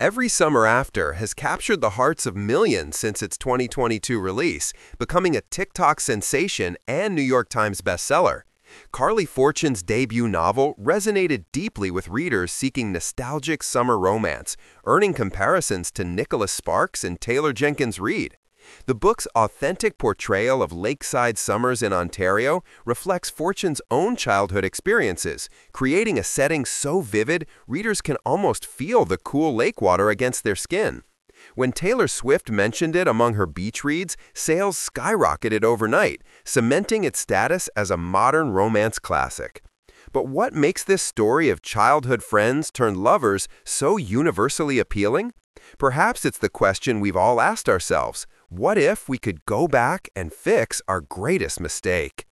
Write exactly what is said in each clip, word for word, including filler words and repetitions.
Every Summer After has captured the hearts of millions since its twenty twenty-two release, becoming a TikTok sensation and New York Times bestseller. Carly Fortune's debut novel resonated deeply with readers seeking nostalgic summer romance, earning comparisons to Nicholas Sparks and Taylor Jenkins Reid. The book's authentic portrayal of lakeside summers in Ontario reflects Fortune's own childhood experiences, creating a setting so vivid readers can almost feel the cool lake water against their skin. When Taylor Swift mentioned it among her beach reads, sales skyrocketed overnight, cementing its status as a modern romance classic. But what makes this story of childhood friends turned lovers so universally appealing? Perhaps it's the question we've all asked ourselves. What if we could go back and fix our greatest mistake?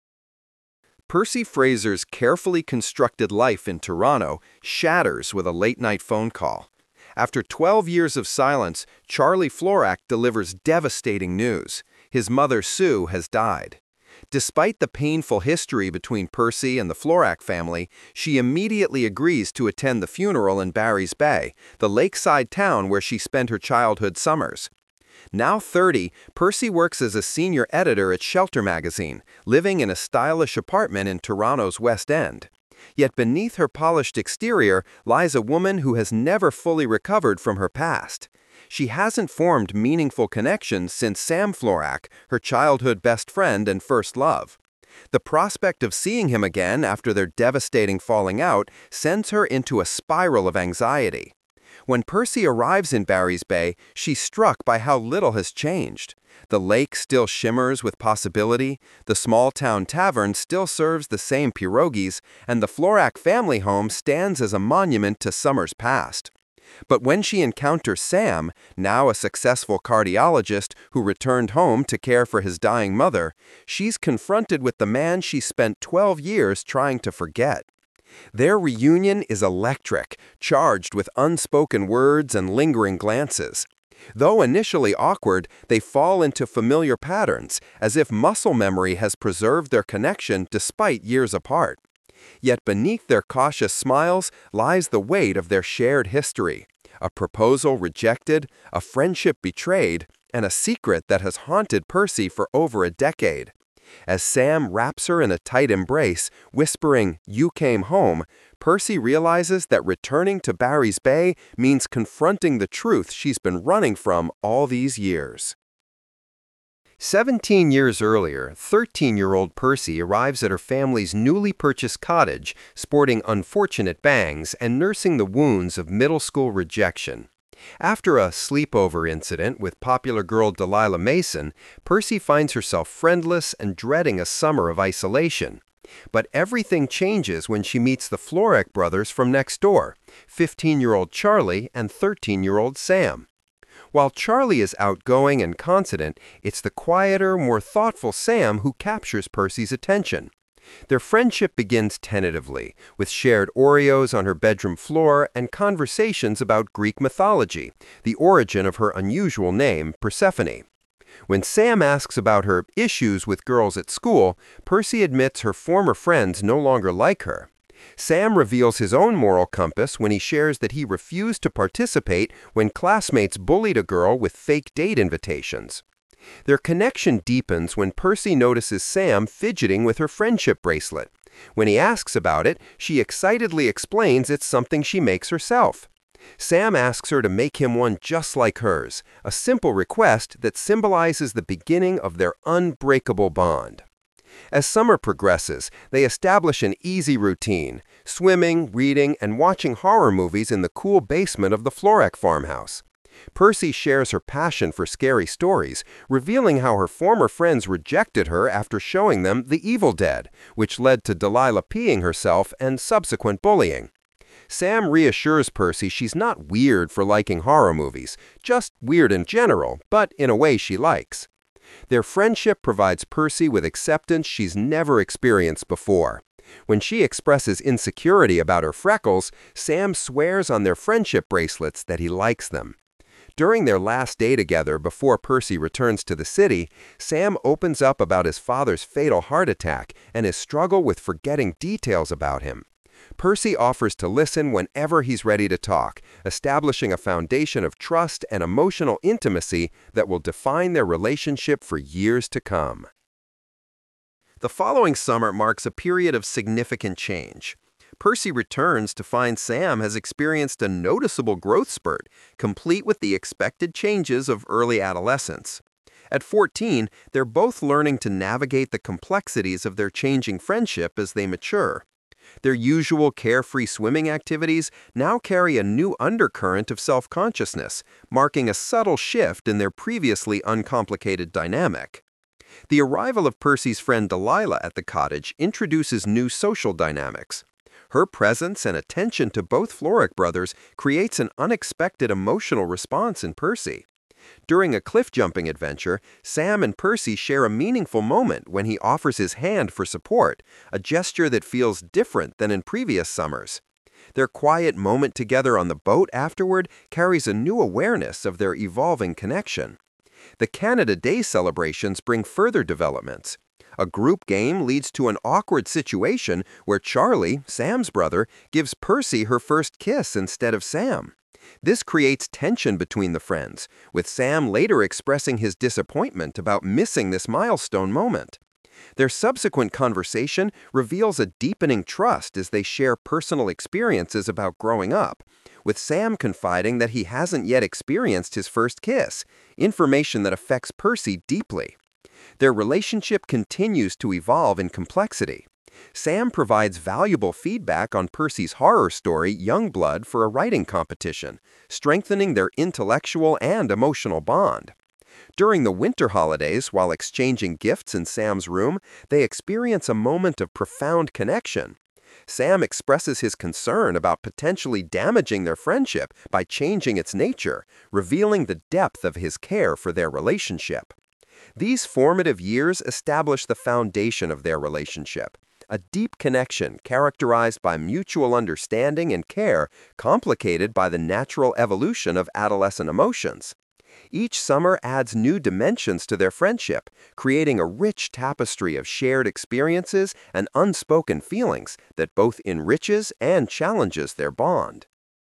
Percy Fraser's carefully constructed life in Toronto shatters with a late-night phone call. After twelve years of silence, Charlie Florak delivers devastating news. His mother, Sue, has died. Despite the painful history between Percy and the Florak family, she immediately agrees to attend the funeral in Barry's Bay, the lakeside town where she spent her childhood summers. Now thirty, Percy works as a senior editor at Shelter magazine, living in a stylish apartment in Toronto's West End. Yet beneath her polished exterior lies a woman who has never fully recovered from her past. She hasn't formed meaningful connections since Sam Florak, her childhood best friend and first love. The prospect of seeing him again after their devastating falling out sends her into a spiral of anxiety. When Percy arrives in Barry's Bay, she's struck by how little has changed. The lake still shimmers with possibility, the small-town tavern still serves the same pierogies, and the Florak family home stands as a monument to summers past. But when she encounters Sam, now a successful cardiologist who returned home to care for his dying mother, she's confronted with the man she spent twelve years trying to forget. Their reunion is electric, charged with unspoken words and lingering glances. Though initially awkward, they fall into familiar patterns, as if muscle memory has preserved their connection despite years apart. Yet beneath their cautious smiles lies the weight of their shared history, a proposal rejected, a friendship betrayed, and a secret that has haunted Percy for over a decade. As Sam wraps her in a tight embrace, whispering, "You came home," Percy realizes that returning to Barry's Bay means confronting the truth she's been running from all these years. Seventeen years earlier, thirteen-year-old Percy arrives at her family's newly purchased cottage, sporting unfortunate bangs and nursing the wounds of middle school rejection. After a sleepover incident with popular girl Delilah Mason, Percy finds herself friendless and dreading a summer of isolation. But everything changes when she meets the Florak brothers from next door, fifteen-year-old Charlie and thirteen-year-old Sam. While Charlie is outgoing and confident, it's the quieter, more thoughtful Sam who captures Percy's attention. Their friendship begins tentatively, with shared Oreos on her bedroom floor and conversations about Greek mythology, the origin of her unusual name, Persephone. When Sam asks about her issues with girls at school, Percy admits her former friends no longer like her. Sam reveals his own moral compass when he shares that he refused to participate when classmates bullied a girl with fake date invitations. Their connection deepens when Percy notices Sam fidgeting with her friendship bracelet. When he asks about it, she excitedly explains it's something she makes herself. Sam asks her to make him one just like hers, a simple request that symbolizes the beginning of their unbreakable bond. As summer progresses, they establish an easy routine, swimming, reading, and watching horror movies in the cool basement of the Florak farmhouse. Percy shares her passion for scary stories, revealing how her former friends rejected her after showing them The Evil Dead, which led to Delilah peeing herself and subsequent bullying. Sam reassures Percy she's not weird for liking horror movies, just weird in general, but in a way she likes. Their friendship provides Percy with acceptance she's never experienced before. When she expresses insecurity about her freckles, Sam swears on their friendship bracelets that he likes them. During their last day together before Percy returns to the city, Sam opens up about his father's fatal heart attack and his struggle with forgetting details about him. Percy offers to listen whenever he's ready to talk, establishing a foundation of trust and emotional intimacy that will define their relationship for years to come. The following summer marks a period of significant change. Percy returns to find Sam has experienced a noticeable growth spurt, complete with the expected changes of early adolescence. At fourteen, they're both learning to navigate the complexities of their changing friendship as they mature. Their usual carefree swimming activities now carry a new undercurrent of self-consciousness, marking a subtle shift in their previously uncomplicated dynamic. The arrival of Percy's friend Delilah at the cottage introduces new social dynamics. Her presence and attention to both Florrick brothers creates an unexpected emotional response in Percy. During a cliff-jumping adventure, Sam and Percy share a meaningful moment when he offers his hand for support, a gesture that feels different than in previous summers. Their quiet moment together on the boat afterward carries a new awareness of their evolving connection. The Canada Day celebrations bring further developments. A group game leads to an awkward situation where Charlie, Sam's brother, gives Percy her first kiss instead of Sam. This creates tension between the friends, with Sam later expressing his disappointment about missing this milestone moment. Their subsequent conversation reveals a deepening trust as they share personal experiences about growing up, with Sam confiding that he hasn't yet experienced his first kiss, information that affects Percy deeply. Their relationship continues to evolve in complexity. Sam provides valuable feedback on Percy's horror story, Youngblood, for a writing competition, strengthening their intellectual and emotional bond. During the winter holidays, while exchanging gifts in Sam's room, they experience a moment of profound connection. Sam expresses his concern about potentially damaging their friendship by changing its nature, revealing the depth of his care for their relationship. These formative years establish the foundation of their relationship, a deep connection characterized by mutual understanding and care, complicated by the natural evolution of adolescent emotions. Each summer adds new dimensions to their friendship, creating a rich tapestry of shared experiences and unspoken feelings that both enriches and challenges their bond.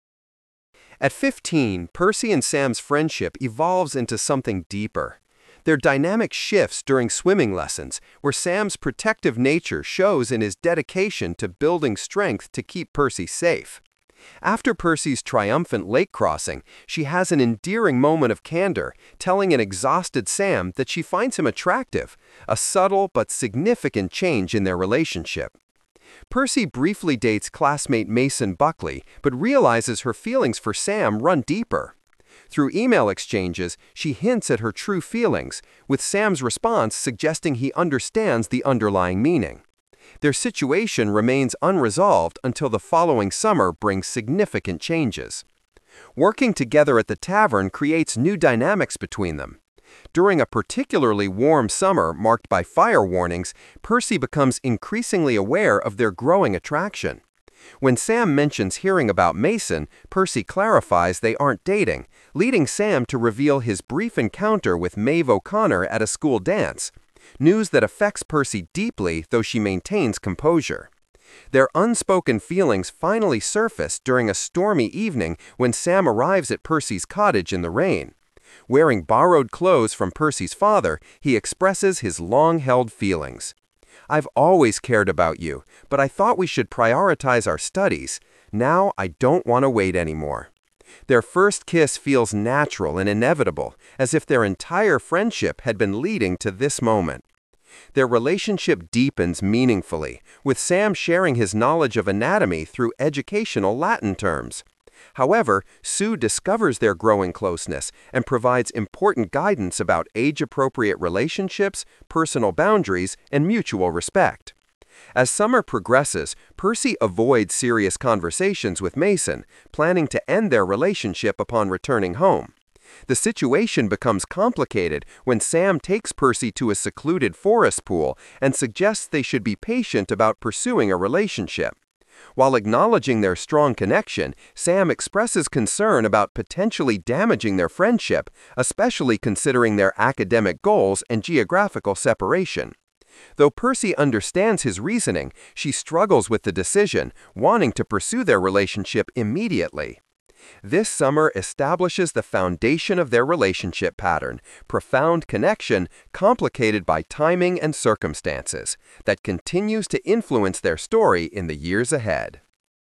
At fifteen, Percy and Sam's friendship evolves into something deeper. Their dynamic shifts during swimming lessons, where Sam's protective nature shows in his dedication to building strength to keep Percy safe. After Percy's triumphant lake crossing, she has an endearing moment of candor, telling an exhausted Sam that she finds him attractive, a subtle but significant change in their relationship. Percy briefly dates classmate Mason Buckley, but realizes her feelings for Sam run deeper. Through email exchanges, she hints at her true feelings, with Sam's response suggesting he understands the underlying meaning. Their situation remains unresolved until the following summer brings significant changes. Working together at the tavern creates new dynamics between them. During a particularly warm summer marked by fire warnings, Percy becomes increasingly aware of their growing attraction. When Sam mentions hearing about Mason, Percy clarifies they aren't dating, leading Sam to reveal his brief encounter with Maeve O'Connor at a school dance, news that affects Percy deeply, though she maintains composure. Their unspoken feelings finally surface during a stormy evening when Sam arrives at Percy's cottage in the rain. Wearing borrowed clothes from Percy's father, he expresses his long-held feelings. "I've always cared about you, but I thought we should prioritize our studies. Now I don't want to wait anymore." Their first kiss feels natural and inevitable, as if their entire friendship had been leading to this moment. Their relationship deepens meaningfully, with Sam sharing his knowledge of anatomy through educational Latin terms. However, Sue discovers their growing closeness and provides important guidance about age-appropriate relationships, personal boundaries, and mutual respect. As summer progresses, Percy avoids serious conversations with Mason, planning to end their relationship upon returning home. The situation becomes complicated when Sam takes Percy to a secluded forest pool and suggests they should be patient about pursuing a relationship. While acknowledging their strong connection, Sam expresses concern about potentially damaging their friendship, especially considering their academic goals and geographical separation. Though Percy understands his reasoning, she struggles with the decision, wanting to pursue their relationship immediately. This summer establishes the foundation of their relationship pattern, profound connection complicated by timing and circumstances, that continues to influence their story in the years ahead.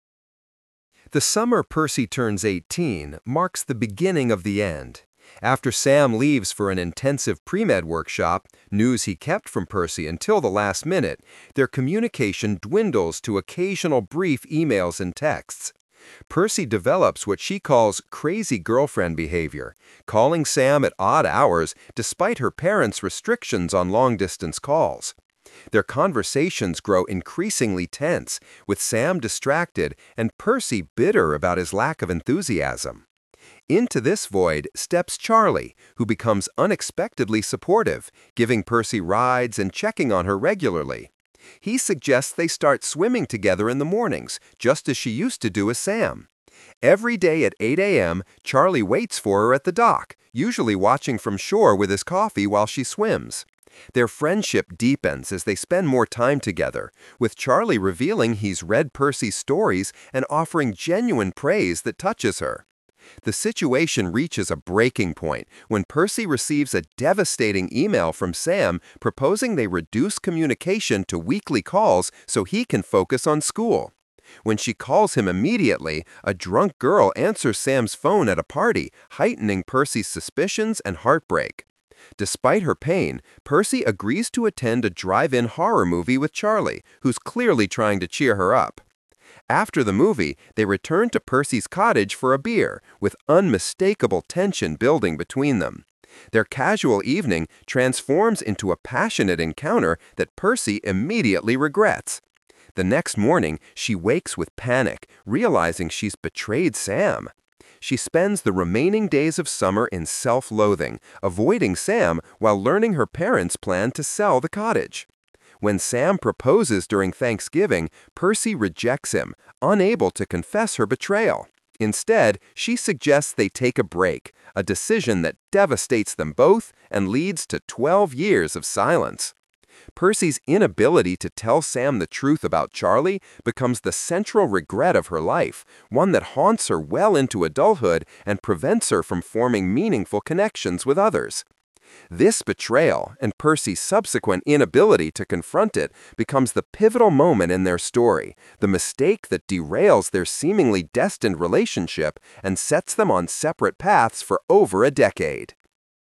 The summer Percy turns eighteen marks the beginning of the end. After Sam leaves for an intensive pre-med workshop, news he kept from Percy until the last minute, their communication dwindles to occasional brief emails and texts. Percy develops what she calls crazy girlfriend behavior, calling Sam at odd hours despite her parents' restrictions on long-distance calls. Their conversations grow increasingly tense, with Sam distracted and Percy bitter about his lack of enthusiasm. Into this void steps Charlie, who becomes unexpectedly supportive, giving Percy rides and checking on her regularly. He suggests they start swimming together in the mornings, just as she used to do with Sam. Every day at eight A M, Charlie waits for her at the dock, usually watching from shore with his coffee while she swims. Their friendship deepens as they spend more time together, with Charlie revealing he's read Percy's stories and offering genuine praise that touches her. The situation reaches a breaking point when Percy receives a devastating email from Sam proposing they reduce communication to weekly calls so he can focus on school. When she calls him immediately, a drunk girl answers Sam's phone at a party, heightening Percy's suspicions and heartbreak. Despite her pain, Percy agrees to attend a drive-in horror movie with Charlie, who's clearly trying to cheer her up. After the movie, they return to Percy's cottage for a beer, with unmistakable tension building between them. Their casual evening transforms into a passionate encounter that Percy immediately regrets. The next morning, she wakes with panic, realizing she's betrayed Sam. She spends the remaining days of summer in self-loathing, avoiding Sam while learning her parents plan to sell the cottage. When Sam proposes during Thanksgiving, Percy rejects him, unable to confess her betrayal. Instead, she suggests they take a break, a decision that devastates them both and leads to twelve years of silence. Percy's inability to tell Sam the truth about Charlie becomes the central regret of her life, one that haunts her well into adulthood and prevents her from forming meaningful connections with others. This betrayal, and Percy's subsequent inability to confront it, becomes the pivotal moment in their story, the mistake that derails their seemingly destined relationship and sets them on separate paths for over a decade.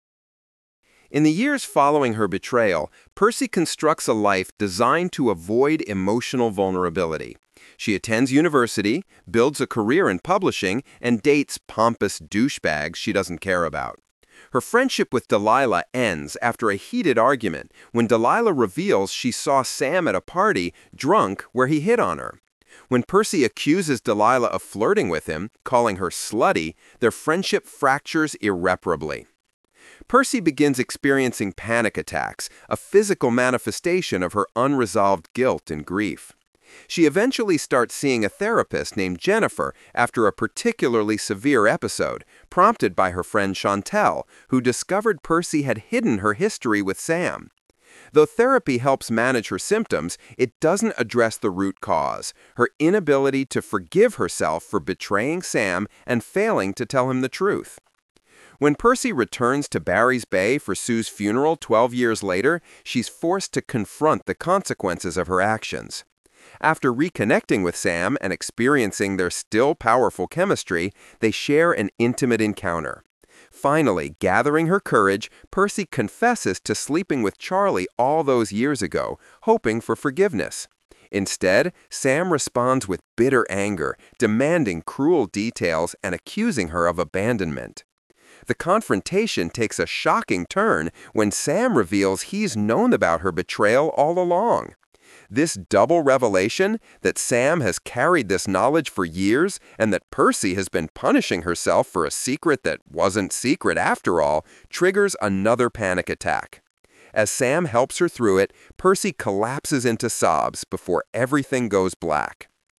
In the years following her betrayal, Percy constructs a life designed to avoid emotional vulnerability. She attends university, builds a career in publishing, and dates pompous douchebags she doesn't care about. Her friendship with Delilah ends after a heated argument when Delilah reveals she saw Sam at a party, drunk, where he hit on her. When Percy accuses Delilah of flirting with him, calling her slutty, their friendship fractures irreparably. Percy begins experiencing panic attacks, a physical manifestation of her unresolved guilt and grief. She eventually starts seeing a therapist named Jennifer after a particularly severe episode, prompted by her friend Chantel, who discovered Percy had hidden her history with Sam. Though therapy helps manage her symptoms, it doesn't address the root cause, her inability to forgive herself for betraying Sam and failing to tell him the truth. When Percy returns to Barry's Bay for Sue's funeral twelve years later, she's forced to confront the consequences of her actions. After reconnecting with Sam and experiencing their still powerful chemistry, they share an intimate encounter. Finally, gathering her courage, Percy confesses to sleeping with Charlie all those years ago, hoping for forgiveness. Instead, Sam responds with bitter anger, demanding cruel details and accusing her of abandonment. The confrontation takes a shocking turn when Sam reveals he's known about her betrayal all along. This double revelation, that Sam has carried this knowledge for years and that Percy has been punishing herself for a secret that wasn't secret after all, triggers another panic attack. As Sam helps her through it, Percy collapses into sobs before everything goes black.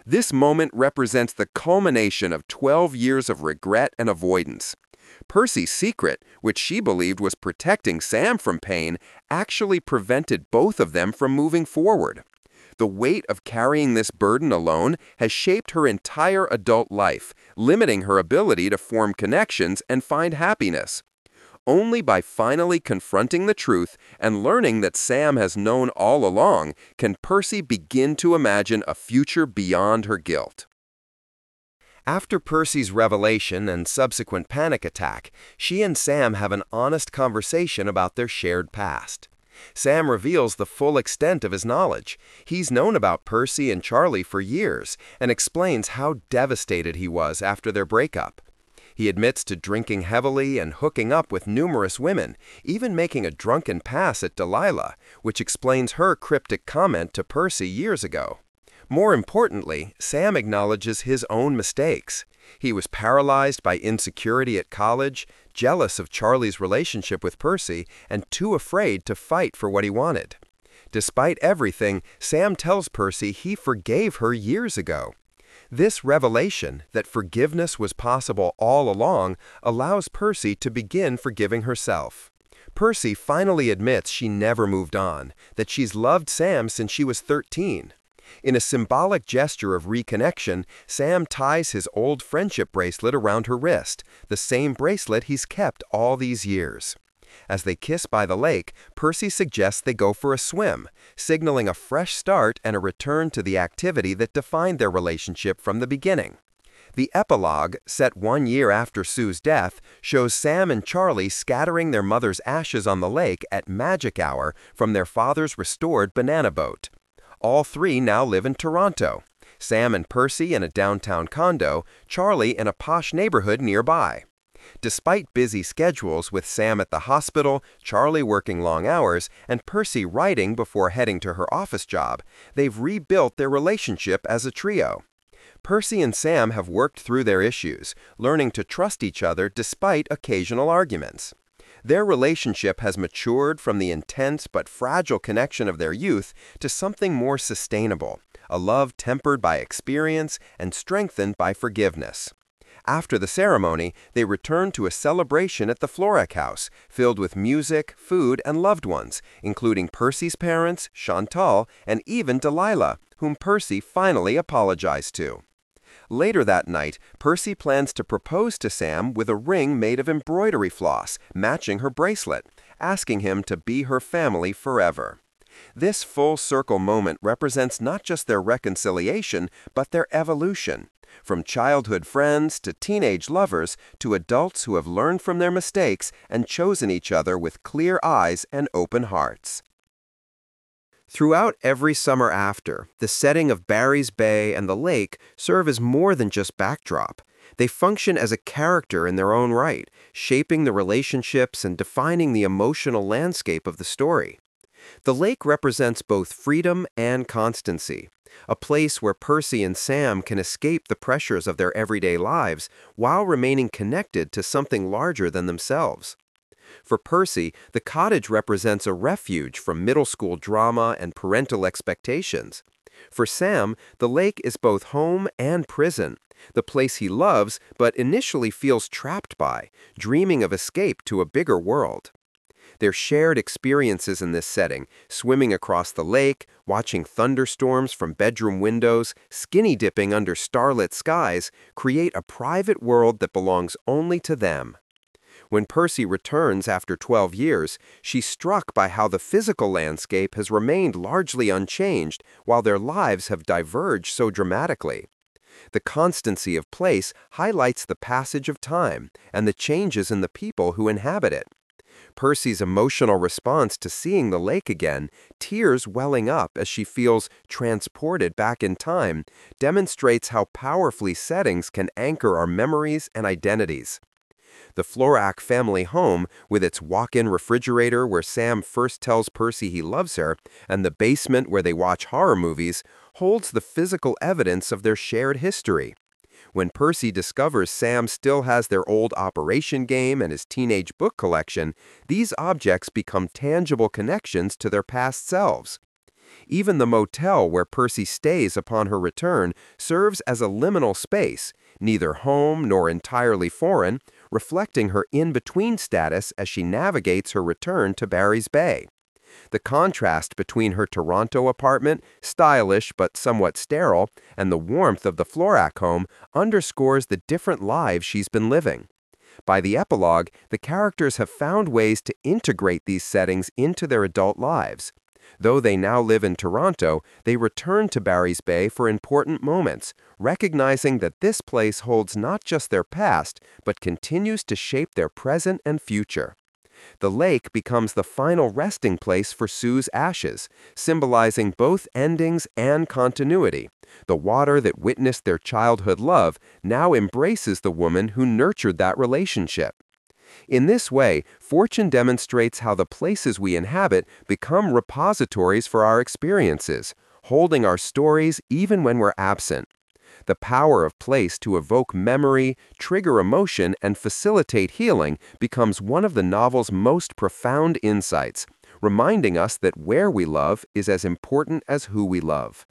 This moment represents the culmination of twelve years of regret and avoidance. Percy's secret, which she believed was protecting Sam from pain, actually prevented both of them from moving forward. The weight of carrying this burden alone has shaped her entire adult life, limiting her ability to form connections and find happiness. Only by finally confronting the truth and learning that Sam has known all along can Percy begin to imagine a future beyond her guilt. After Percy's revelation and subsequent panic attack, she and Sam have an honest conversation about their shared past. Sam reveals the full extent of his knowledge. He's known about Percy and Charlie for years and explains how devastated he was after their breakup. He admits to drinking heavily and hooking up with numerous women, even making a drunken pass at Delilah, which explains her cryptic comment to Percy years ago. More importantly, Sam acknowledges his own mistakes. He was paralyzed by insecurity at college, jealous of Charlie's relationship with Percy, and too afraid to fight for what he wanted. Despite everything, Sam tells Percy he forgave her years ago. This revelation, that forgiveness was possible all along, allows Percy to begin forgiving herself. Percy finally admits she never moved on, that she's loved Sam since she was thirteen. In a symbolic gesture of reconnection, Sam ties his old friendship bracelet around her wrist, the same bracelet he's kept all these years. As they kiss by the lake, Percy suggests they go for a swim, signaling a fresh start and a return to the activity that defined their relationship from the beginning. The epilogue, set one year after Sue's death, shows Sam and Charlie scattering their mother's ashes on the lake at magic hour from their father's restored banana boat. All three now live in Toronto. Sam and Percy in a downtown condo, Charlie in a posh neighborhood nearby. Despite busy schedules with Sam at the hospital, Charlie working long hours, and Percy writing before heading to her office job, they've rebuilt their relationship as a trio. Percy and Sam have worked through their issues, learning to trust each other despite occasional arguments. Their relationship has matured from the intense but fragile connection of their youth to something more sustainable, a love tempered by experience and strengthened by forgiveness. After the ceremony, they return to a celebration at the Florac house, filled with music, food, and loved ones, including Percy's parents, Chantal, and even Delilah, whom Percy finally apologized to. Later that night, Percy plans to propose to Sam with a ring made of embroidery floss, matching her bracelet, asking him to be her family forever. This full-circle moment represents not just their reconciliation, but their evolution. From childhood friends to teenage lovers to adults who have learned from their mistakes and chosen each other with clear eyes and open hearts. Throughout every summer after, the setting of Barry's Bay and the lake serve as more than just backdrop. They function as a character in their own right, shaping the relationships and defining the emotional landscape of the story. The lake represents both freedom and constancy, a place where Percy and Sam can escape the pressures of their everyday lives while remaining connected to something larger than themselves. For Percy, the cottage represents a refuge from middle school drama and parental expectations. For Sam, the lake is both home and prison, the place he loves but initially feels trapped by, dreaming of escape to a bigger world. Their shared experiences in this setting, swimming across the lake, watching thunderstorms from bedroom windows, skinny dipping under starlit skies, create a private world that belongs only to them. When Percy returns after twelve years, she's struck by how the physical landscape has remained largely unchanged while their lives have diverged so dramatically. The constancy of place highlights the passage of time and the changes in the people who inhabit it. Percy's emotional response to seeing the lake again, tears welling up as she feels transported back in time, demonstrates how powerfully settings can anchor our memories and identities. The Florac family home, with its walk-in refrigerator where Sam first tells Percy he loves her, and the basement where they watch horror movies, holds the physical evidence of their shared history. When Percy discovers Sam still has their old Operation game and his teenage book collection, these objects become tangible connections to their past selves. Even the motel where Percy stays upon her return serves as a liminal space, neither home nor entirely foreign, reflecting her in-between status as she navigates her return to Barry's Bay. The contrast between her Toronto apartment, stylish but somewhat sterile, and the warmth of the Florac home underscores the different lives she's been living. By the epilogue, the characters have found ways to integrate these settings into their adult lives. Though they now live in Toronto, they return to Barry's Bay for important moments, recognizing that this place holds not just their past, but continues to shape their present and future. The lake becomes the final resting place for Sue's ashes, symbolizing both endings and continuity. The water that witnessed their childhood love now embraces the woman who nurtured that relationship. In this way, Fortune demonstrates how the places we inhabit become repositories for our experiences, holding our stories even when we're absent. The power of place to evoke memory, trigger emotion, and facilitate healing becomes one of the novel's most profound insights, reminding us that where we love is as important as who we love.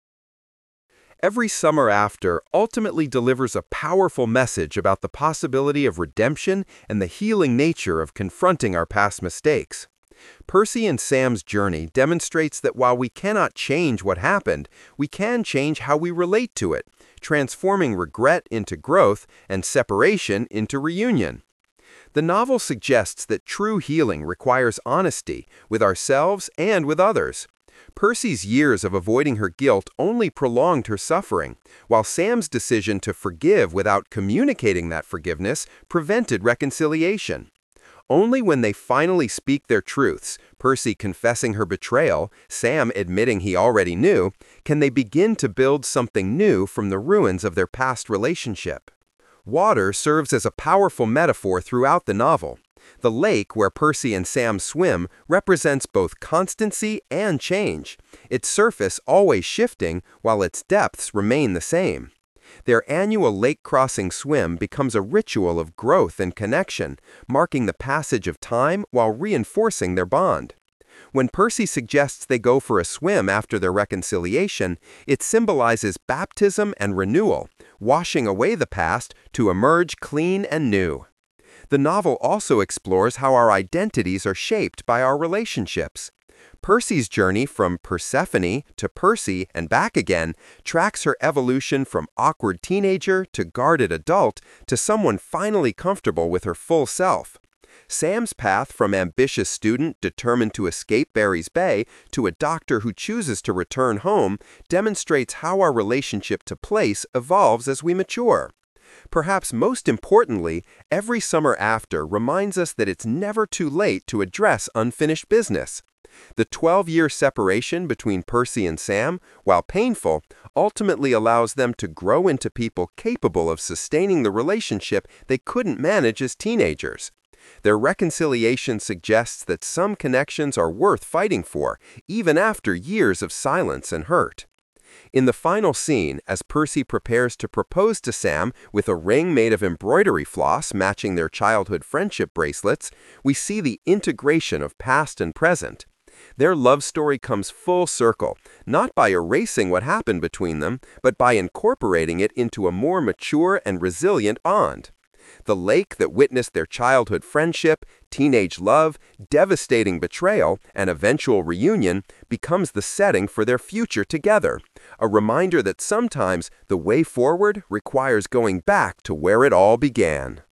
Every Summer After ultimately delivers a powerful message about the possibility of redemption and the healing nature of confronting our past mistakes. Percy and Sam's journey demonstrates that while we cannot change what happened, we can change how we relate to it, transforming regret into growth and separation into reunion. The novel suggests that true healing requires honesty with ourselves and with others. Percy's years of avoiding her guilt only prolonged her suffering, while Sam's decision to forgive without communicating that forgiveness prevented reconciliation. Only when they finally speak their truths, Percy confessing her betrayal, Sam admitting he already knew, can they begin to build something new from the ruins of their past relationship. Water serves as a powerful metaphor throughout the novel. The lake where Percy and Sam swim represents both constancy and change, its surface always shifting while its depths remain the same. Their annual lake crossing swim becomes a ritual of growth and connection, marking the passage of time while reinforcing their bond. When Percy suggests they go for a swim after their reconciliation, it symbolizes baptism and renewal, washing away the past to emerge clean and new. The novel also explores how our identities are shaped by our relationships. Percy's journey from Persephone to Percy and back again tracks her evolution from awkward teenager to guarded adult to someone finally comfortable with her full self. Sam's path from ambitious student determined to escape Barry's Bay to a doctor who chooses to return home demonstrates how our relationship to place evolves as we mature. Perhaps most importantly, Every Summer After reminds us that it's never too late to address unfinished business. The twelve-year separation between Percy and Sam, while painful, ultimately allows them to grow into people capable of sustaining the relationship they couldn't manage as teenagers. Their reconciliation suggests that some connections are worth fighting for, even after years of silence and hurt. In the final scene, as Percy prepares to propose to Sam with a ring made of embroidery floss matching their childhood friendship bracelets, we see the integration of past and present. Their love story comes full circle, not by erasing what happened between them, but by incorporating it into a more mature and resilient bond. The lake that witnessed their childhood friendship, teenage love, devastating betrayal, and eventual reunion becomes the setting for their future together, a reminder that sometimes the way forward requires going back to where it all began.